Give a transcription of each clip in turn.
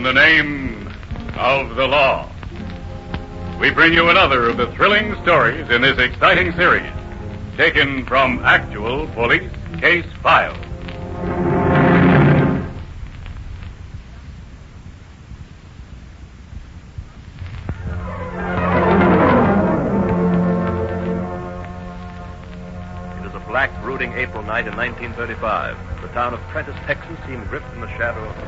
the name of the law. We bring you another of the thrilling stories in this exciting series, taken from actual police case files. It was a black, brooding April night in 1935. The town of Prentice, Texas, seemed gripped in the shadow of...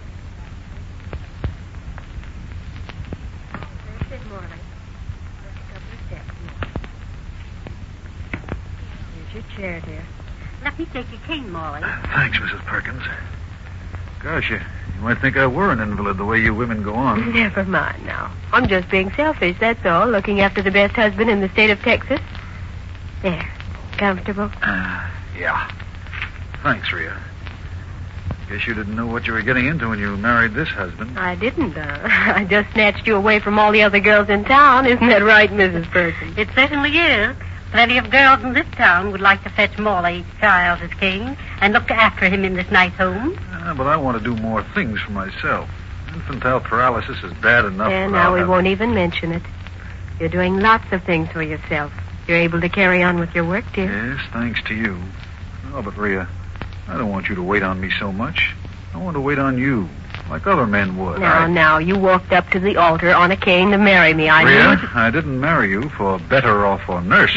Chair, dear. Let me take your cane, Molly. Thanks, Mrs. Perkins. Gosh, you might think I were an invalid the way you women go on. Never mind now. I'm just being selfish, that's all. Looking after the best husband in the state of Texas. There. Comfortable? Yeah. Thanks, Rhea. Guess you didn't know what you were getting into when you married this husband. I didn't. I just snatched you away from all the other girls in town. Isn't that right, Mrs. Perkins? It certainly is. Plenty of girls in this town would like to fetch Morley Childs as king and look after him in this nice home. But I want to do more things for myself. Infantile paralysis is bad enough. And now we won't even mention it. You're doing lots of things for yourself. You're able to carry on with your work, dear. Yes, thanks to you. Oh, but Rhea, I don't want you to wait on me so much. I want to wait on you, like other men would. Now, you walked up to the altar on a cane to marry me. Rhea, I didn't marry you for better or for nurse.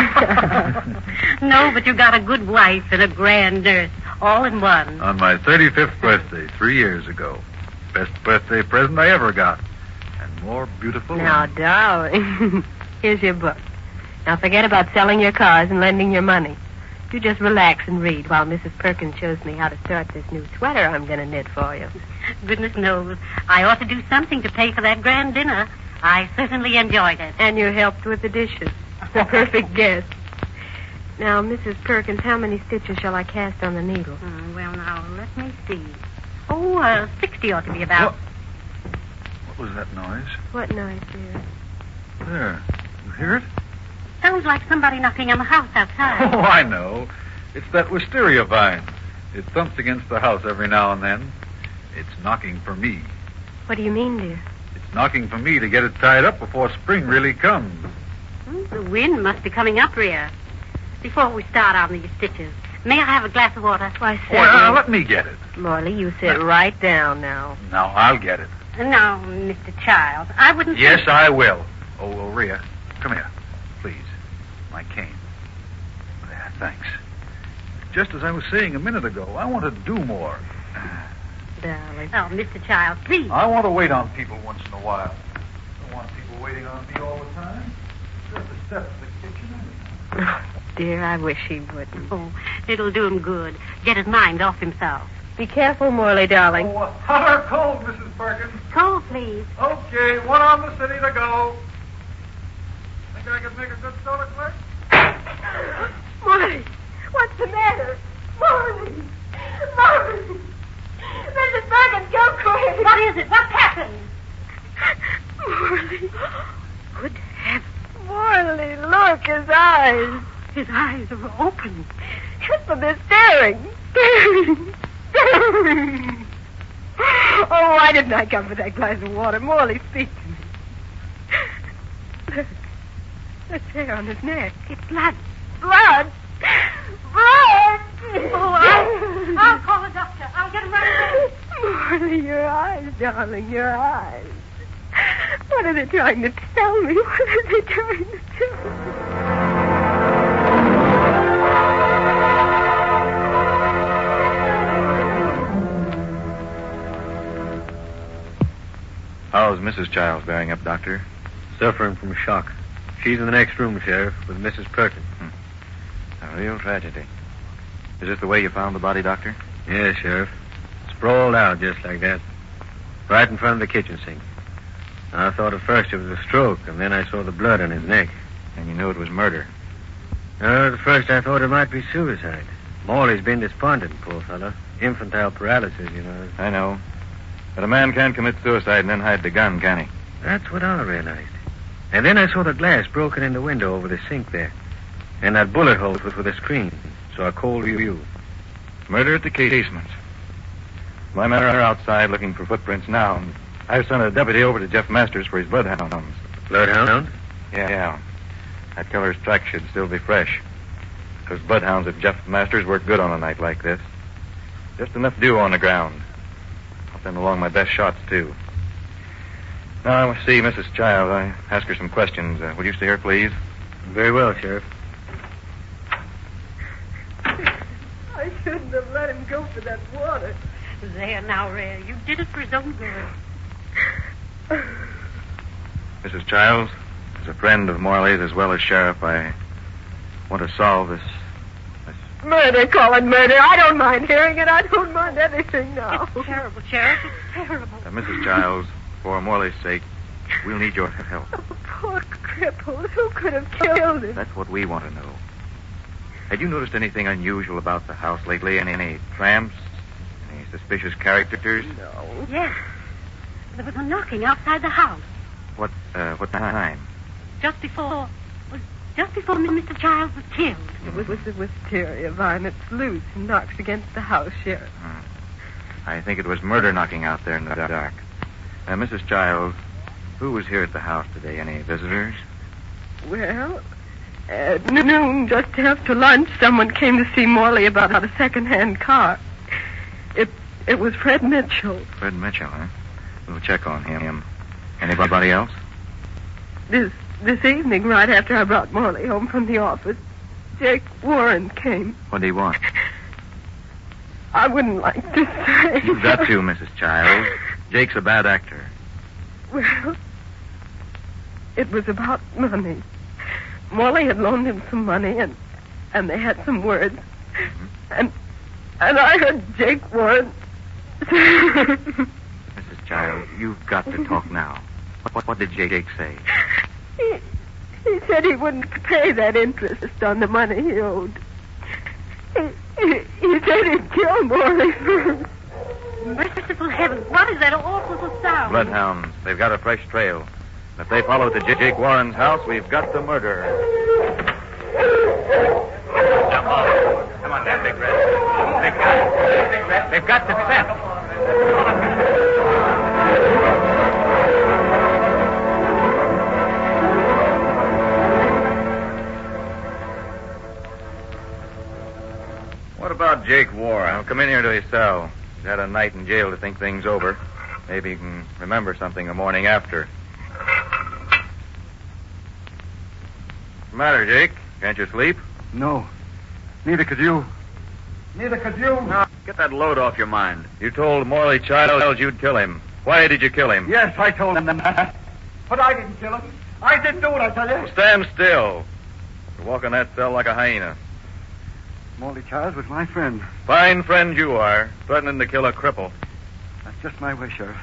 No, but you got a good wife and a grand nurse, all in one. On my 35th birthday, 3 years ago. Best birthday present I ever got. And more beautiful. Now, darling, here's your book. Now, forget about selling your cars and lending your money. You just relax and read while Mrs. Perkins shows me how to start this new sweater I'm going to knit for you. Goodness knows. I ought to do something to pay for that grand dinner. I certainly enjoyed it. And you helped with the dishes. The perfect guest. Now, Mrs. Perkins, how many stitches shall I cast on the needle? Well, now, let me see. Oh, 60 ought to be about. What was that noise? What noise, dear? There. You hear it? Sounds like somebody knocking on the house outside. Oh, I know. It's that wisteria vine. It thumps against the house every now and then. It's knocking for me. What do you mean, dear? It's knocking for me to get it tied up before spring really comes. The wind must be coming up, Rhea. Before we start on these stitches, may I have a glass of water? Why, certainly. Well, let me get it. Morley, you sit right down now. Now, I'll get it. No, Mr. Childs, I wouldn't... Yes, I will. Oh, Rhea, come here, please. My cane. There, thanks. Just as I was saying a minute ago, I want to do more. Darling. Oh, Mr. Childs, please. I want to wait on people once in a while. I don't want people waiting on me all the time. Just a step to the kitchen. Oh, dear, I wish he wouldn't. Oh, it'll do him good. Get his mind off himself. Be careful, Morley, darling. Oh, hot or cold, Mrs. Perkins? Cold, please. Okay, one on the city to go. Think I could make a good soda clerk? Morley, what's the matter? Morley! Morley! Mrs. Perkins, go quick! What is it? What's happened? Morley. Good heavens. Morley, look, his eyes. His eyes are open. Just for this staring. Oh, why didn't I come for that glass of water? Morley, speak to me. Look. There's hair on his neck. It's blood. Blood? Blood! Oh, I'll call the doctor. I'll get him right away. Morley, your eyes, darling, your eyes. What are they trying to tell me? What are they trying to tell me? How's Mrs. Childs bearing up, Doctor? Suffering from shock. She's in the next room, Sheriff, with Mrs. Perkins. A real tragedy. Is this the way you found the body, Doctor? Yes, Sheriff. Sprawled out just like that. Right in front of the kitchen sink. I thought at first it was a stroke, and then I saw the blood on his neck. And you knew it was murder? At first I thought it might be suicide. Morley's been despondent, poor fellow. Infantile paralysis, you know. I know. But a man can't commit suicide and then hide the gun, can he? That's what I realized. And then I saw the glass broken in the window over the sink there. And that bullet hole was with a screen. So I called you. Murder at the casement. My men are outside looking for footprints now. And I've sent a deputy over to Jeff Masters for his bloodhounds. Bloodhound? Yeah. That killer's track should still be fresh. Those bloodhounds of Jeff Masters work good on a night like this. Just enough dew on the ground. I'll send along my best shots, too. Now, I want to see Mrs. Child. I ask her some questions. Will you stay here, please? Very well, Sheriff. I shouldn't have let him go for that water. There now, Ray. You did it for his own good. Mrs. Childs, as a friend of Morley's as well as Sheriff, I want to solve this. Murder, Colin, murder. I don't mind hearing it. I don't mind anything now. It's terrible, Sheriff. It's terrible. Mrs. Childs, for Morley's sake, we'll need your help. Oh, poor cripple. Who could have killed him? That's what we want to know. Had you noticed anything unusual about the house lately? Any tramps? Any suspicious characters? No. Yes. There was a knocking outside the house. What time? Just before Mr. Childs was killed. It was the wisteria vine. It's loose and knocks against the house, Sheriff. I think it was murder knocking out there in the dark. Mrs. Childs, who was here at the house today? Any visitors? Well, at noon, just after lunch, someone came to see Morley about a second-hand car. It was Fred Mitchell. Fred Mitchell, huh? We'll check on him. Anybody else? This evening, right after I brought Morley home from the office, Jake Warren came. What did he want? I wouldn't like to say. You've got to, Mrs. Childs. Jake's a bad actor. Well, it was about money. Morley had loaned him some money, and they had some words. Mm-hmm. And I heard Jake Warren... Mrs. Childs, you've got to talk now. What did Jake say? He said he wouldn't pay that interest on the money he owed. He said he'd kill Morley first. Merciful heavens, what is that awful sound? Bloodhounds. They've got a fresh trail. If they follow to Jake Warren's house, we've got the murderer. Jump off. Come on, that Big Red. Big guy. Big Red. They've got the scent. What about Jake Warren? Well, come in here to his cell. He's had a night in jail to think things over. Maybe he can remember something the morning after. What's the matter, Jake? Can't you sleep? No. Neither could you. Neither could you. Now, get that load off your mind. You told Morley Childs you'd kill him. Why did you kill him? Yes, I told him that. But I didn't kill him. I didn't do it, I tell you. Well, stand still. You're walking that cell like a hyena. Morley Childs was my friend. Fine friend you are, threatening to kill a cripple. That's just my way, Sheriff.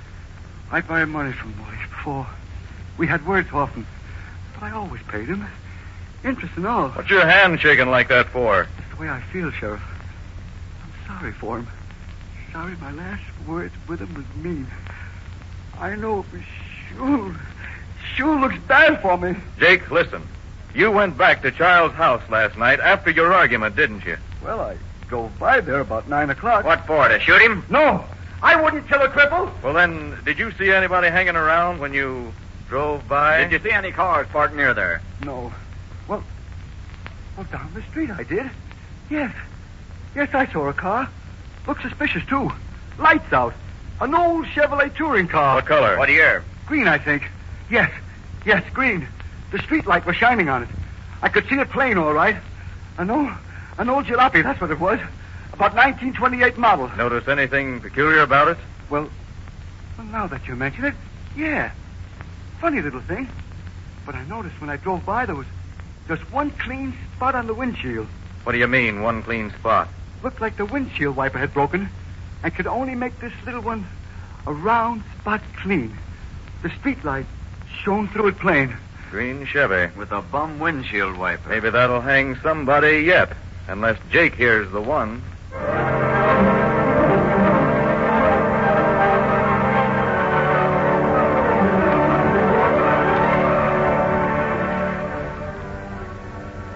I borrowed money from Morley before. We had words often. But I always paid him. Interest and all. What's your hand shaking like that for? It's the way I feel, Sheriff. I'm sorry for him. Sorry my last words with him was mean. I know it was sure looks bad for me. Jake, listen. You went back to Child's house last night after your argument, didn't you? Well, I drove by there about 9 o'clock. What for, to shoot him? No, I wouldn't kill a cripple. Well, then, did you see anybody hanging around when you drove by? Did you see any cars parked near there? No. Well, down the street I did. Yes, I saw a car. Looked suspicious, too. Lights out. An old Chevrolet touring car. What color? What year? Green, I think. Yes, green. The street light was shining on it. I could see it plain, all right. An old jalopy, that's what it was. About 1928 model. Notice anything peculiar about it? Well, now that you mention it, yeah. Funny little thing. But I noticed when I drove by there was just one clean spot on the windshield. What do you mean, one clean spot? Looked like the windshield wiper had broken and could only make this little one a round spot clean. The street light shone through it plain. Green Chevy. With a bum windshield wiper. Maybe that'll hang somebody yet. Unless Jake here's the one.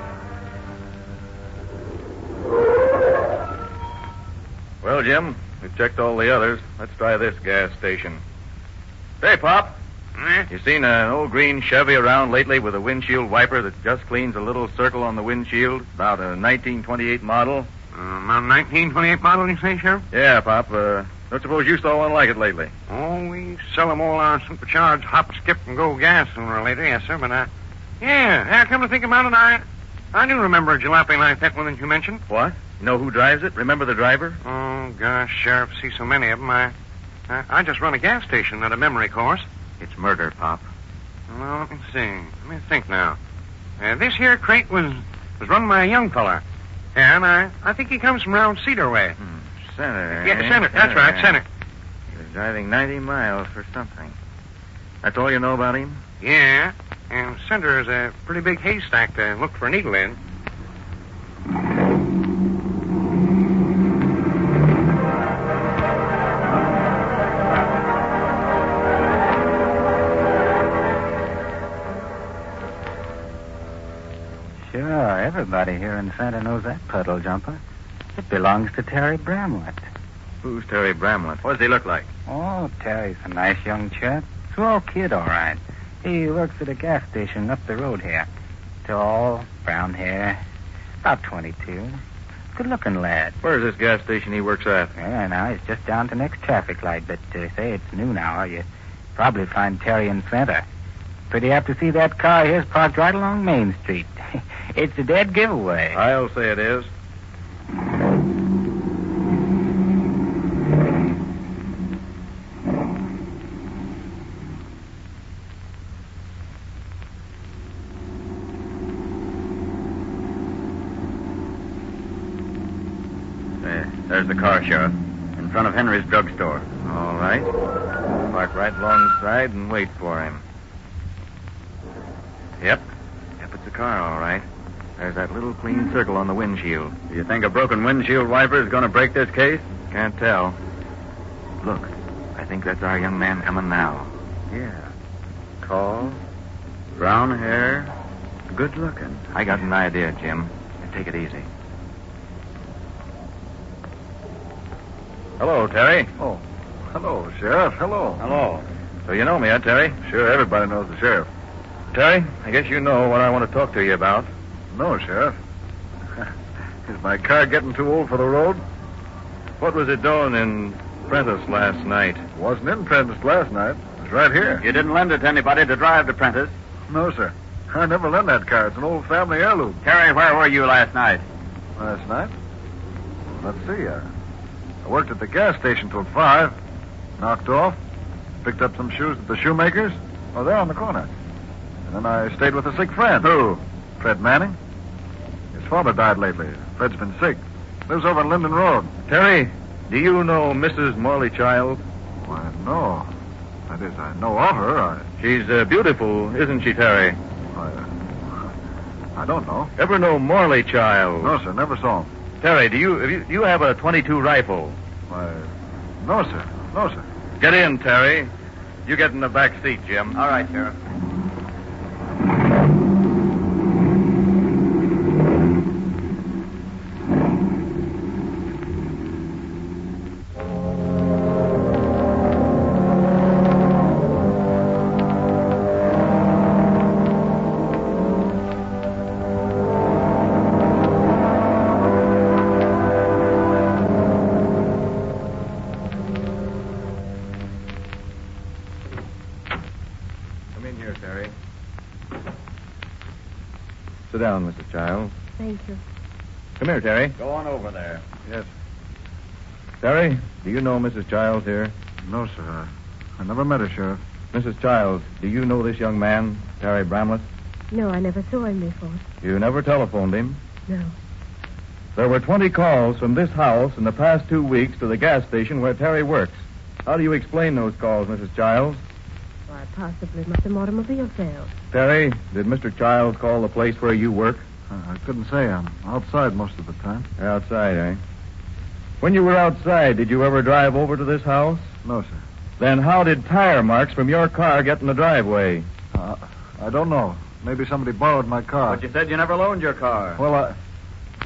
Well, Jim, we've checked all the others. Let's try this gas station. Hey, Pop. You seen an old green Chevy around lately with a windshield wiper that just cleans a little circle on the windshield? About a 1928 model? About 1928 model, you say, Sheriff? Yeah, Pop. Don't suppose you saw one like it lately? Oh, we sell them all on supercharged hop, skip, and go gas sooner or later, yes, sir. But, yeah, come to think about it, I do remember a jalopy like that one that you mentioned. What? You know who drives it? Remember the driver? Oh, gosh, Sheriff, see so many of them. I just run a gas station, not a memory course. It's murder, Pop. Well, let me see. Let me think now. This here crate was run by a young fella. Yeah, and I think he comes from around Cedar Way. Center. Yeah, Center. That's right, Center. He was driving 90 miles for something. That's all you know about him? Yeah, and Center is a pretty big haystack to look for a needle in. Sure, everybody here in Santa knows that puddle jumper. It belongs to Terry Bramlett. Who's Terry Bramlett? What does he look like? Oh, Terry's a nice young chap. Swell kid, all right. He works at a gas station up the road here. Tall, brown hair, about 22. Good-looking lad. Where's this gas station he works at? Yeah, now he's just down to next traffic light, but say it's noon hour. You probably find Terry in Santa. Pretty apt to see that car here's parked right along Main Street. It's a dead giveaway. I'll say it is. There's the car, Sheriff. In front of Henry's drugstore. All right. Park right alongside and wait for him. Yep, it's a car, all right. There's that little clean circle on the windshield. Do you think a broken windshield wiper is going to break this case? Can't tell. Look, I think that's our young man coming now. Yeah. Tall, brown hair, good looking. I got an idea, Jim. Take it easy. Hello, Terry. Oh, hello, Sheriff. Hello. Hello. So you know me, huh, Terry? Sure, everybody knows the sheriff. Terry, I guess you know what I want to talk to you about. No, Sheriff. Is my car getting too old for the road? What was it doing in Prentice last night? Wasn't in Prentice last night. It was right here. You didn't lend it to anybody to drive to Prentice? No, sir. I never lent that car. It's an old family heirloom. Terry, where were you last night? Last night? Let's see. I worked at the gas station till 5. Knocked off. Picked up some shoes at the shoemaker's. Oh, they're on the corner. And then I stayed with a sick friend. Who? Fred Manning. His father died lately. Fred's been sick. Lives over on Linden Road. Terry, do you know Mrs. Morley Child? Why, no. That is, I know of her. She's beautiful, isn't she, Terry? I don't know. Ever know Morley Child? No, sir. Never saw him. Terry, do you have a .22 rifle? Why, no, sir. No, sir. Get in, Terry. You get in the back seat, Jim. All right, Sheriff. Sit down, Mrs. Childs. Thank you. Come here, Terry. Go on over there. Yes. Terry, do you know Mrs. Childs here? No, sir. I never met her, Sheriff. Mrs. Childs, do you know this young man, Terry Bramlett? No, I never saw him before. You never telephoned him? No. There were 20 calls from this house in the past 2 weeks to the gas station where Terry works. How do you explain those calls, Mrs. Childs? Why, possibly Mr. automobile failed. Terry, did Mr. Childs call the place where you work? I couldn't say. I'm outside most of the time. Outside, eh? When you were outside, did you ever drive over to this house? No, sir. Then how did tire marks from your car get in the driveway? I don't know. Maybe somebody borrowed my car. But you said you never loaned your car. Well,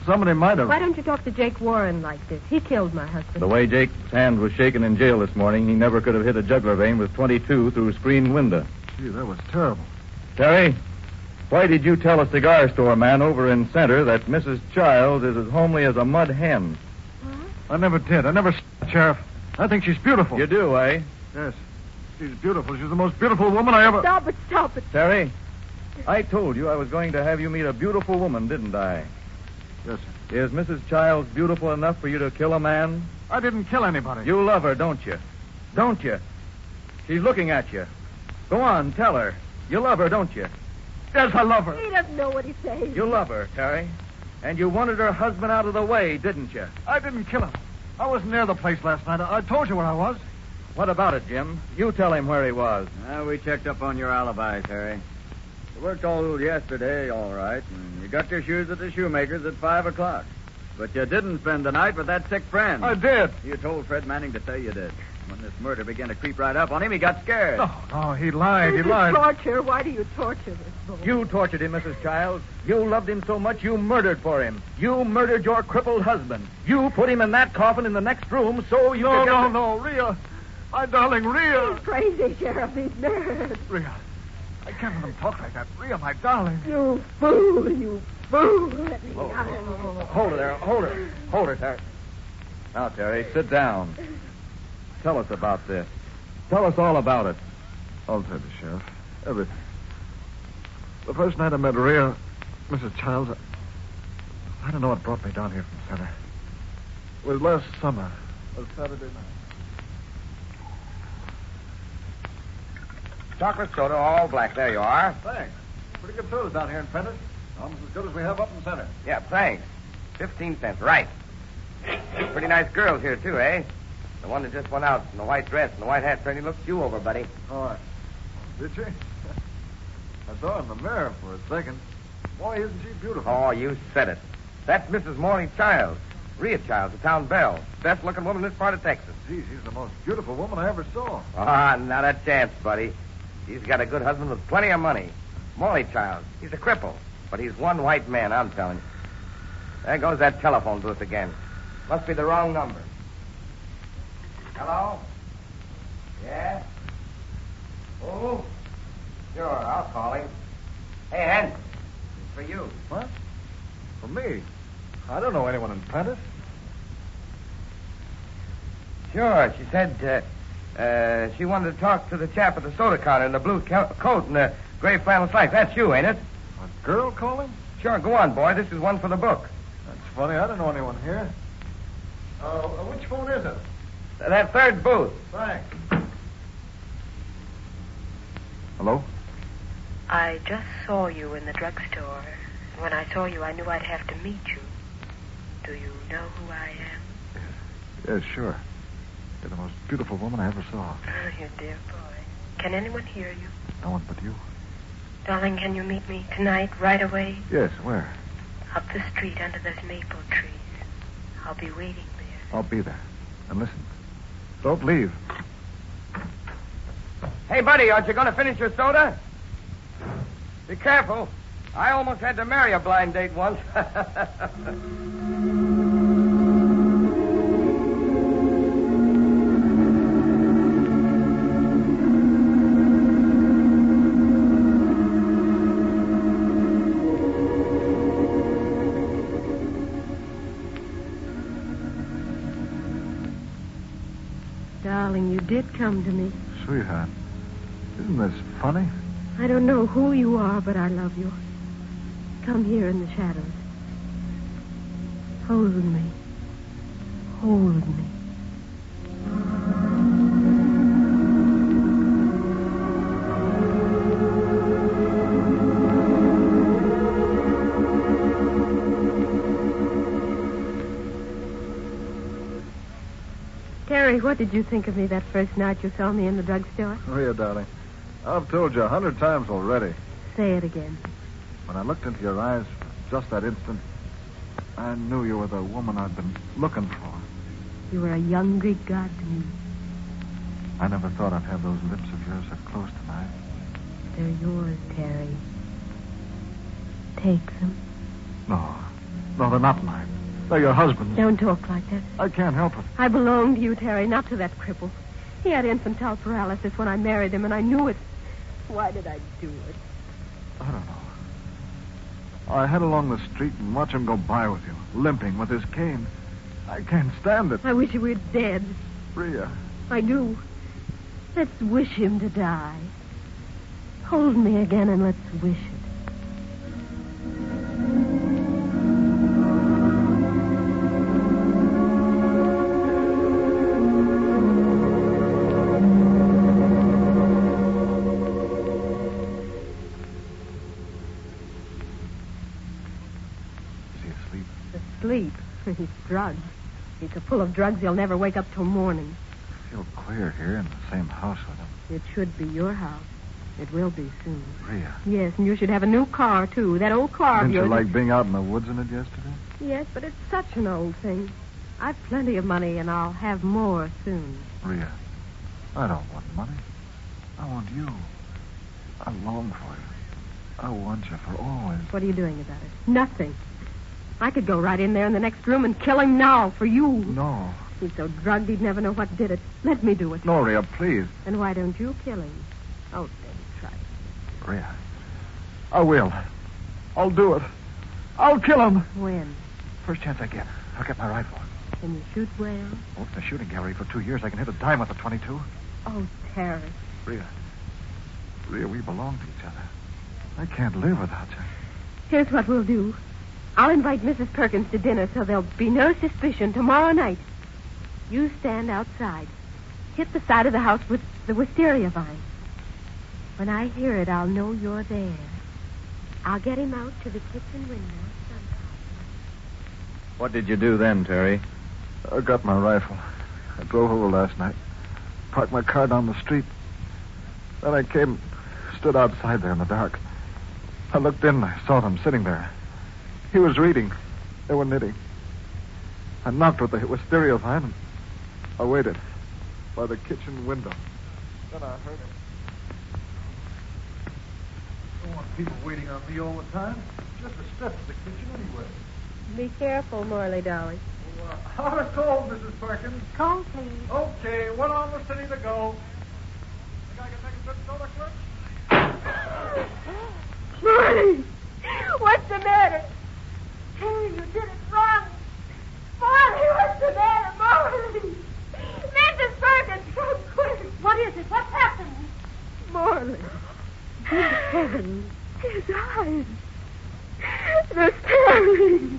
somebody might have. Why don't you talk to Jake Warren like this? He killed my husband. The way Jake's hand was shaken in jail this morning, he never could have hit a jugular vein with 22 through a screened window. Gee, that was terrible. Terry, why did you tell a cigar store man over in Center that Mrs. Childs is as homely as a mud hen? I never did. I never, Sheriff. I think she's beautiful. You do, eh? Yes. She's beautiful. She's the most beautiful woman I ever... Stop it. Terry, I told you I was going to have you meet a beautiful woman, didn't I? Yes, sir. Is Mrs. Childs beautiful enough for you to kill a man? I didn't kill anybody. You love her, don't you? Don't you? She's looking at you. Go on, tell her. You love her, don't you? Yes, I love her. He doesn't know what he's saying. You love her, Terry. And you wanted her husband out of the way, didn't you? I didn't kill him. I wasn't near the place last night. I told you where I was. What about it, Jim? You tell him where he was. We checked up on your alibi, Terry. You worked all yesterday, all right, and you got your shoes at the shoemaker's at 5 o'clock. But you didn't spend the night with that sick friend. I did. You told Fred Manning to say you did. When this murder began to creep right up on him, he got scared. No, he lied. He lied. Torture. Why do you torture this boy? You tortured him, Mrs. Childs. You loved him so much you murdered for him. You murdered your crippled husband. You put him in that coffin in the next room so you could get... No, Rhea. My darling, Rhea. He's crazy, Sheriff. He's mad. Rhea. I can't let him talk like that. Rhea, my darling. You fool. Let me out. Hold her there. Hold her, Terry. Now, Terry, sit down. Tell us about this. Tell us all about it. I'll tell you, Sheriff. Everything. The first night I met Rhea, Mrs. Childs, I don't know what brought me down here from Center. It was last summer, a Saturday night. Chocolate soda, all black. There you are. Thanks. Pretty good sodas down here in Prentice. Almost as good as we have up in Center. Yeah, thanks. 15 cents, right. Pretty nice girls here, too, eh? The one that just went out in the white dress and the white hat certainly looks you over, buddy. All right. Did she? I saw her in the mirror for a second. Boy, isn't she beautiful? Oh, you said it. That's Mrs. Morley Childs. Rhea Childs, the town belle. Best-looking woman in this part of Texas. Gee, she's the most beautiful woman I ever saw. Ah, not a chance, buddy. She's got a good husband with plenty of money. Morley Childs. He's a cripple. But he's one white man, I'm telling you. There goes that telephone booth again. Must be the wrong number. Hello? Yeah? Oh? Sure, I'll call him. Hey, Hen. It's for you. What? For me? I don't know anyone in Prentice. Sure, she said she wanted to talk to the chap at the soda counter in the blue coat and the gray flannel slacks. That's you, ain't it? A girl calling? Sure, go on, boy. This is one for the book. That's funny. I don't know anyone here. Which phone is it? That third booth. Thanks. Hello? I just saw you in the drugstore. When I saw you, I knew I'd have to meet you. Do you know who I am? Yes, sure. You're the most beautiful woman I ever saw. Oh, you dear boy. Can anyone hear you? No one but you. Darling, can you meet me tonight, right away? Yes, where? Up the street under those maple trees. I'll be waiting there. I'll be there. And listen, don't leave. Hey, buddy, aren't you going to finish your soda? Be careful. I almost had to marry a blind date once. Darling, you did come to me. Sweetheart, isn't this funny? I don't know who you are, but I love you. Come here in the shadows. Hold me. Hold me. Terry, what did you think of me that first night you saw me in the drugstore? Rhea, darling, I've told you 100 times already. Say it again. When I looked into your eyes for just that instant, I knew you were the woman I'd been looking for. You were a young Greek god to me. I never thought I'd have those lips of yours so close tonight. They're yours, Terry. Take them. No. No, they're not mine. They're your husband's. Don't talk like that. I can't help it. I belong to you, Terry, not to that cripple. He had infantile paralysis when I married him, and I knew it. Why did I do it? I don't know. I head along the street and watch him go by with you, limping with his cane. I can't stand it. I wish he were dead. Rhea. I do. Let's wish him to die. Hold me again and let's wish it. Sleep. He's drugged. He's so full of drugs he'll never wake up till morning. I feel queer here in the same house with him. It should be your house. It will be soon. Rhea. Yes, and you should have a new car, too. That old car of Didn't yours. you like being out in the woods in it yesterday? Yes, but it's such an old thing. I've plenty of money, and I'll have more soon. Rhea, I don't want money. I want you. I long for you. I want you for always. What are you doing about it? Nothing. I could go right in there in the next room and kill him now for you. No. He's so drugged he'd never know what did it. Let me do it. No, Rhea, please. And why don't you kill him? Oh, then try it. Rhea, I will. I'll do it. I'll kill him. When? First chance I get. I'll get my rifle. Can you shoot well? Worked in a shooting gallery for 2 years. I can hit a dime with a .22. Oh, Terry. Rhea, we belong to each other. I can't live without you. Here's what we'll do. I'll invite Mrs. Perkins to dinner so there'll be no suspicion tomorrow night. You stand outside. Hit the side of the house with the wisteria vine. When I hear it, I'll know you're there. I'll get him out to the kitchen window sometime. What did you do then, Terry? I got my rifle. I drove over last night. Parked my car down the street. Then I came, stood outside there in the dark. I looked in and I saw them sitting there. He was reading. They were knitting. I knocked with the wisteria vine and I waited by the kitchen window. Then I heard him. I don't want people waiting on me all the time. Just a step to the kitchen anyway. Be careful, Morley, darling. Hot or cold, Mrs. Perkins? Cold, please. Okay, one on the city to go. Think I can make a good soda clerk? Morley! What's the matter? Terry, you did it wrong. Morley, what's the matter, Morley? Mrs. Perkins, come quick. What is it? What's happened? Morley. Good heavens. His eyes. They're staring.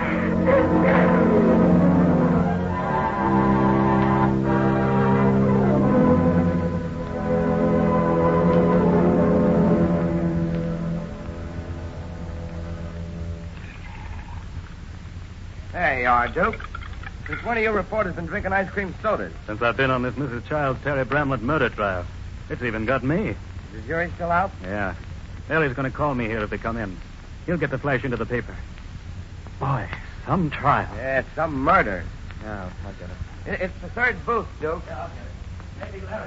There you are, Duke. Since when have your reporters been drinking ice cream sodas? Since I've been on this Mrs. Childs Terry Bramlett murder trial. It's even got me. Is the jury still out? Yeah. Ellie's going to call me here if they come in. He'll get the flash into the paper. Boy, some trial. Yeah, some murder. Yeah, I'll get it. It's the third booth, Duke. Yeah, I'll get it. Maybe Larry.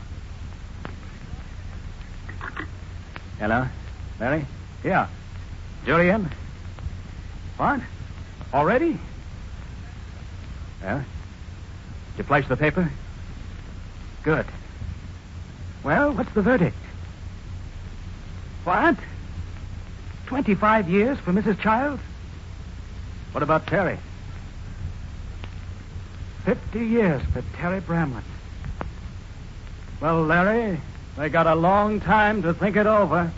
Hello? Larry? Yeah. Jury in? What? Already? Yeah? Did you flash the paper? Good. Well, what's the verdict? What? 25 years for Mrs. Childs? What about Terry? 50 years for Terry Bramlett. Well, Larry, they got a long time to think it over.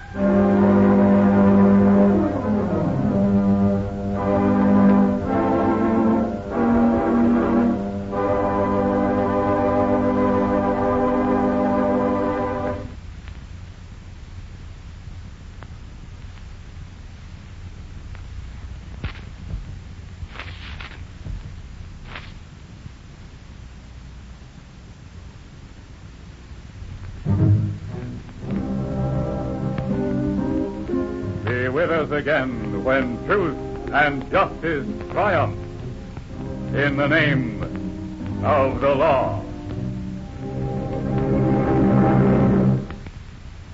With us again when truth and justice triumph in the name of the law.